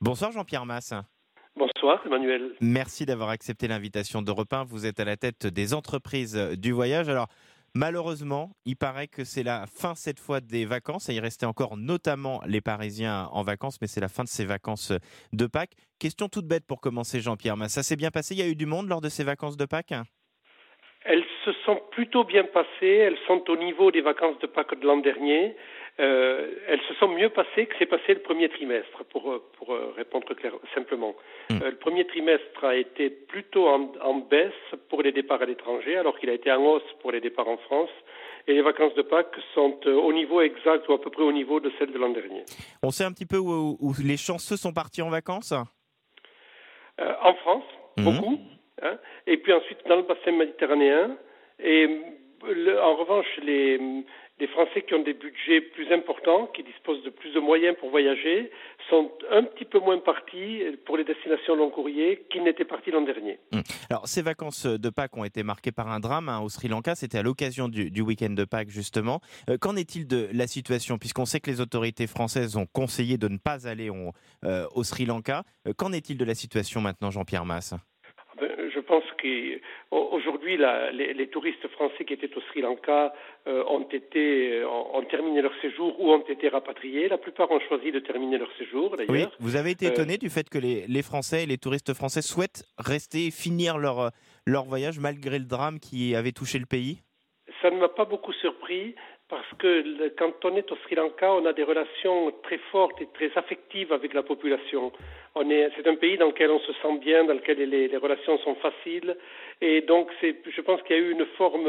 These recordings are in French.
Bonsoir Jean-Pierre Masse. Bonsoir Emmanuel. Merci d'avoir accepté l'invitation d'Europe 1. Vous êtes à la tête des entreprises du voyage. Alors malheureusement, il paraît que c'est la fin cette fois des vacances. Et il restait encore notamment les Parisiens en vacances, mais c'est la fin de ces vacances de Pâques. Question toute bête pour commencer Jean-Pierre Masse. Ça s'est bien passé? Il y a eu du monde lors de ces vacances de Pâques? Elles se sont plutôt bien passées, elles sont au niveau des vacances de Pâques de l'an dernier. Elles se sont mieux passées que c'est passé le premier trimestre, pour répondre simplement. Le premier trimestre a été plutôt en baisse pour les départs à l'étranger, alors qu'il a été en hausse pour les départs en France. Et les vacances de Pâques sont au niveau exact ou à peu près au niveau de celles de l'an dernier. On sait un petit peu où les chanceux sont partis en vacances? En France, beaucoup. Et puis ensuite dans le bassin méditerranéen. Et en revanche, les Français qui ont des budgets plus importants, qui disposent de plus de moyens pour voyager, sont un petit peu moins partis pour les destinations long courrier qu'ils n'étaient partis l'an dernier. Alors, ces vacances de Pâques ont été marquées par un drame au Sri Lanka. C'était à l'occasion du week-end de Pâques, justement. Qu'en est-il de la situation? Puisqu'on sait que les autorités françaises ont conseillé de ne pas aller au Sri Lanka. Qu'en est-il de la situation maintenant, Jean-Pierre Masse? Je pense qu'aujourd'hui, les touristes français qui étaient au Sri Lanka ont terminé leur séjour ou ont été rapatriés. La plupart ont choisi de terminer leur séjour, d'ailleurs. Oui, vous avez été étonné du fait que les Français et les touristes français souhaitent rester et finir leur voyage malgré le drame qui avait touché le pays? Ça ne m'a pas beaucoup surpris parce que quand on est au Sri Lanka, on a des relations très fortes et très affectives avec la population. C'est un pays dans lequel on se sent bien, dans lequel les relations sont faciles, et donc je pense qu'il y a eu une forme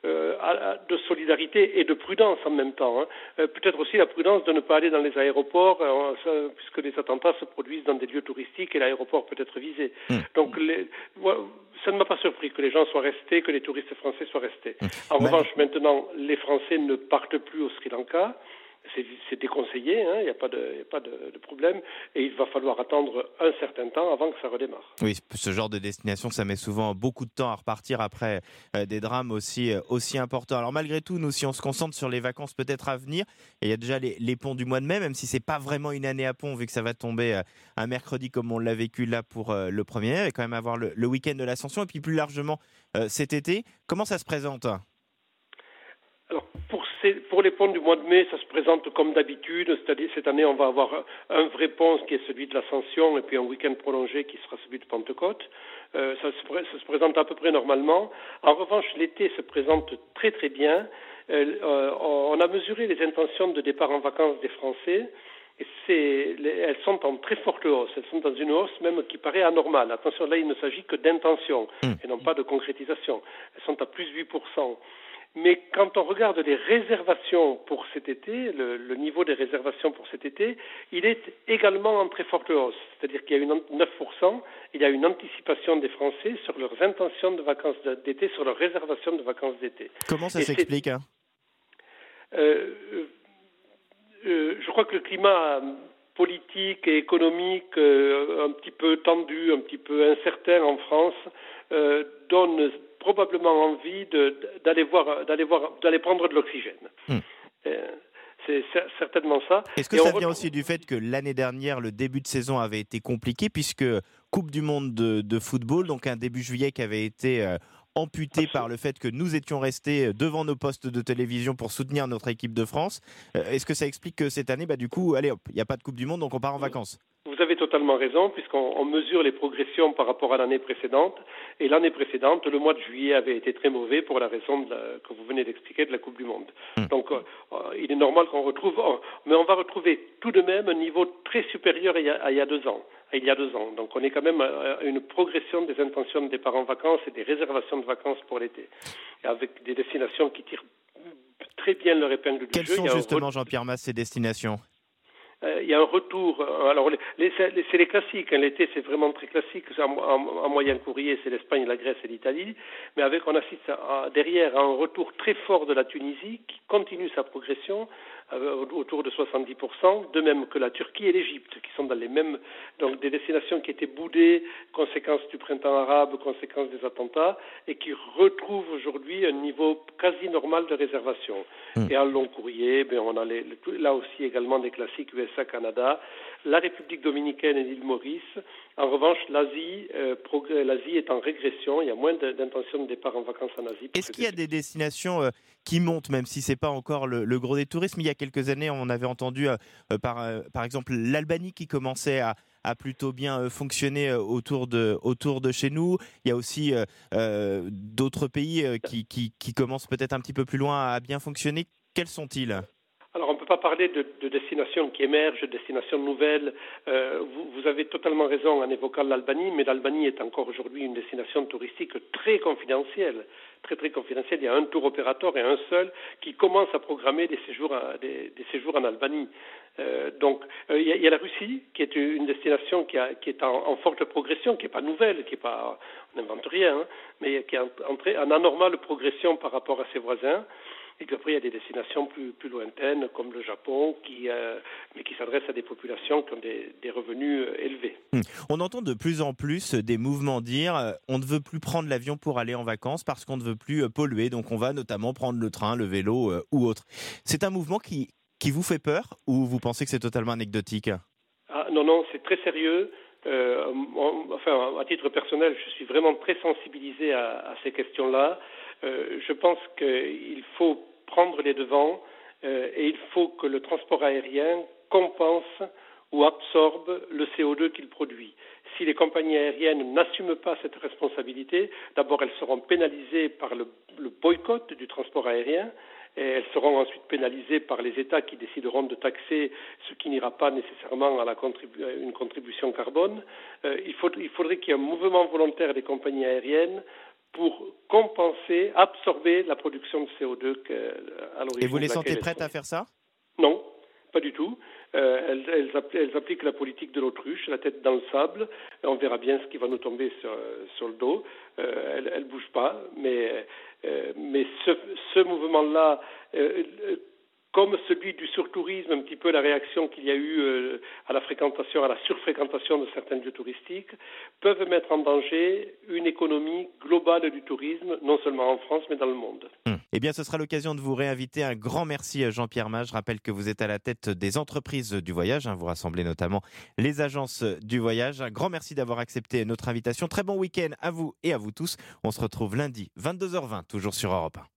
de solidarité et de prudence en même temps. Peut-être aussi la prudence de ne pas aller dans les aéroports, puisque les attentats se produisent dans des lieux touristiques et l'aéroport peut être visé. Donc ça ne m'a pas surpris que les gens soient restés, que les touristes français soient restés. En revanche, maintenant, les Français ne partent plus au Sri Lanka. C'est déconseillé, il n'y a pas de problème, et il va falloir attendre un certain temps avant que ça redémarre. Oui, ce genre de destination, ça met souvent beaucoup de temps à repartir après des drames aussi importants. Alors malgré tout, nous, si on se concentre sur les vacances peut-être à venir, et il y a déjà les ponts du mois de mai, même si c'est pas vraiment une année à pont, vu que ça va tomber un mercredi comme on l'a vécu là pour le 1er mai, il va quand même avoir le week-end de l'Ascension, et puis plus largement cet été. Comment ça se présente? Alors, pour les ponts du mois de mai, ça se présente comme d'habitude, c'est-à-dire cette année, on va avoir un vrai pont qui est celui de l'Ascension et puis un week-end prolongé qui sera celui de Pentecôte. Ça se présente à peu près normalement. En revanche, l'été se présente très très bien. On a mesuré les intentions de départ en vacances des Français. Elles sont en très forte hausse. Elles sont dans une hausse même qui paraît anormale. Attention, là, il ne s'agit que d'intention et non pas de concrétisation. Elles sont à plus 8%. Mais quand on regarde les réservations pour cet été, le niveau des réservations pour cet été, il est également en très forte hausse. C'est-à-dire qu'il y a 9%, il y a une anticipation des Français sur leurs intentions de vacances d'été, sur leurs réservations de vacances d'été. Comment ça s'explique Je crois que le climat politique et économique un petit peu tendu, un petit peu incertain en France donne probablement envie d'aller prendre de l'oxygène. C'est certainement ça. Est-ce que ça vient aussi du fait que l'année dernière, le début de saison avait été compliqué, puisque Coupe du Monde de football, donc un début juillet qui avait été amputé par le fait que nous étions restés devant nos postes de télévision pour soutenir notre équipe de France. Est-ce que ça explique que cette année, du coup, allez hop, il n'y a pas de Coupe du Monde, donc on part en vacances? Vous avez totalement raison, puisqu'on mesure les progressions par rapport à l'année précédente. Et l'année précédente, le mois de juillet avait été très mauvais pour la raison que vous venez d'expliquer de la Coupe du Monde. Donc, il est normal qu'on retrouve, mais on va retrouver tout de même un niveau très supérieur à il y a 2 ans. Donc, on est quand même à une progression des intentions de départ en vacances et des réservations de vacances pour l'été, avec des destinations qui tirent très bien leur épingle du jeu. Quelles sont justement, Jean-Pierre Masse, ces destinations? Il y a un retour. Alors, c'est les classiques. L'été, c'est vraiment très classique. En moyen courrier, c'est l'Espagne, la Grèce et l'Italie. Mais on assiste derrière à un retour très fort de la Tunisie qui continue sa progression autour de 70%, de même que la Turquie et l'Égypte, qui sont donc des destinations qui étaient boudées, conséquence du printemps arabe, conséquence des attentats, et qui retrouvent aujourd'hui un niveau quasi normal de réservation. Et en long courrier, on a là aussi également des classiques USA-Canada, la République dominicaine et l'île Maurice. En revanche, l'Asie est en régression. Il y a moins d'intentions de départ en vacances en Asie. Est-ce qu'il y a des destinations qui montent, même si c'est pas encore le gros des tourismes? Il y a quelques années, on avait entendu par exemple l'Albanie qui commençait à plutôt bien fonctionner autour de chez nous. Il y a aussi d'autres pays qui commencent peut-être un petit peu plus loin à bien fonctionner. Quels sont-ils? Alors, on ne peut pas parler de destinations qui émergent, de destinations nouvelles. Vous avez totalement raison en évoquant l'Albanie, mais l'Albanie est encore aujourd'hui une destination touristique très confidentielle. Très, très confidentielle. Il y a un tour opérateur et un seul qui commence à programmer des séjours en Albanie. Il y a la Russie, qui est une destination qui est en forte progression, qui n'est pas nouvelle, on n'invente rien, mais qui est en anormale progression par rapport à ses voisins. Et puis après, il y a des destinations plus lointaines, comme le Japon, mais qui s'adressent à des populations qui ont des revenus élevés. On entend de plus en plus des mouvements dire on ne veut plus prendre l'avion pour aller en vacances parce qu'on ne veut plus polluer, donc on va notamment prendre le train, le vélo ou autre. C'est un mouvement qui vous fait peur ou vous pensez que c'est totalement anecdotique? Non, c'est très sérieux. À titre personnel, je suis vraiment très sensibilisé à ces questions-là. Je pense qu'il faut prendre les devants et il faut que le transport aérien compense ou absorbe le CO2 qu'il produit. Si les compagnies aériennes n'assument pas cette responsabilité, d'abord elles seront pénalisées par le boycott du transport aérien. Et elles seront ensuite pénalisées par les États qui décideront de taxer ce qui n'ira pas nécessairement à une contribution carbone. Il faudrait qu'il y ait un mouvement volontaire des compagnies aériennes pour compenser, absorber la production de CO2 à l'origine. Et vous les sentez prêtes à faire ça? Non, pas du tout. Elles appliquent la politique de l'autruche, la tête dans le sable. On verra bien ce qui va nous tomber sur le dos. Elles bougent pas, mais ce mouvement-là, comme celui du surtourisme, un petit peu la réaction qu'il y a eu à la surfréquentation de certains lieux touristiques, peuvent mettre en danger une économie globale du tourisme, non seulement en France, mais dans le monde. Eh bien, ce sera l'occasion de vous réinviter. Un grand merci, Jean-Pierre Mas. Je rappelle que vous êtes à la tête des entreprises du voyage. Vous rassemblez notamment les agences du voyage. Un grand merci d'avoir accepté notre invitation. Très bon week-end à vous et à vous tous. On se retrouve lundi, 22h20, toujours sur Europe 1.